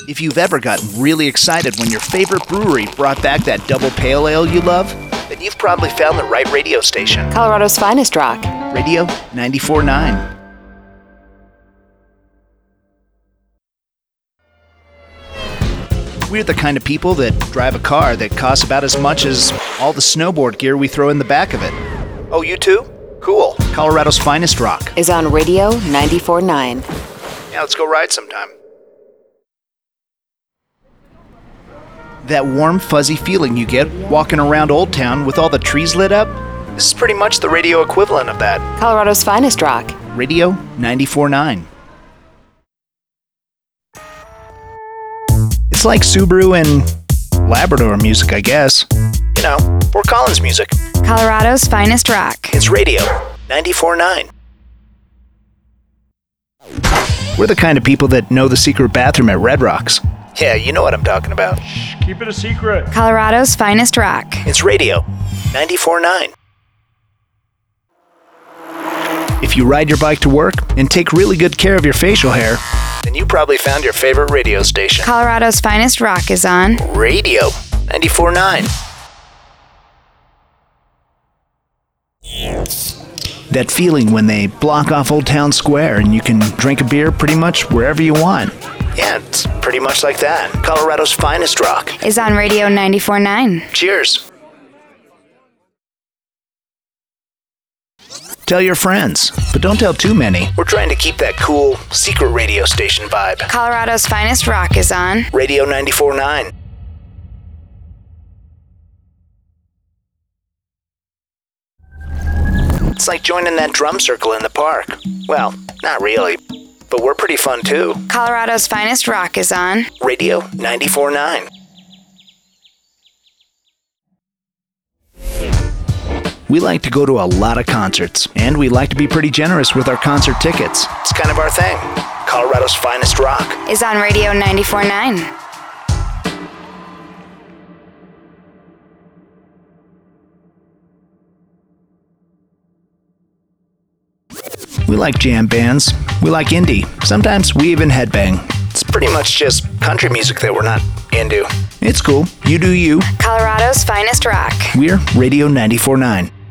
If you've ever gotten really excited when your favorite brewery brought back that double pale ale you love, then you've probably found the right radio station. Colorado's finest rock. Radio 94.9. We're the kind of people that drive a car that costs about as much as all the snowboard gear we throw in the back of it. Oh, you too? Cool. Colorado's finest rock is on Radio 94.9. Yeah, let's go ride sometime. That warm, fuzzy feeling you get walking around Old Town with all the trees lit up, this is pretty much the radio equivalent of that. Colorado's finest rock. Radio 94.9. It's like Subaru and Labrador music, I guess. You know, Fort Collins music. Colorado's finest rock. It's Radio 94.9. We're the kind of people that know the secret bathroom at Red Rocks. Yeah, you know what I'm talking about. Keep it a secret. Colorado's finest rock. It's Radio 94.9. If you ride your bike to work and take really good care of your facial hair, then you probably found your favorite radio station. Colorado's finest rock is on Radio 94.9. That feeling when they block off Old Town Square and you can drink a beer pretty much wherever you want. Yeah, it's pretty much like that. Colorado's finest rock is on Radio 94.9. Cheers. Tell your friends, but don't tell too many. We're trying to keep that cool, secret radio station vibe. Colorado's finest rock is on Radio 94.9. It's like joining that drum circle in the park. Well, not really, but we're pretty fun too. Colorado's finest rock is on Radio 94.9. We like to go to a lot of concerts, and we like to be pretty generous with our concert tickets. It's kind of our thing. Colorado's finest rock is on Radio 94.9. We like jam bands. We like indie. Sometimes we even headbang. It's pretty much just country music that we're not into. It's cool. You do you. Colorado's finest rock. We're Radio 94.9.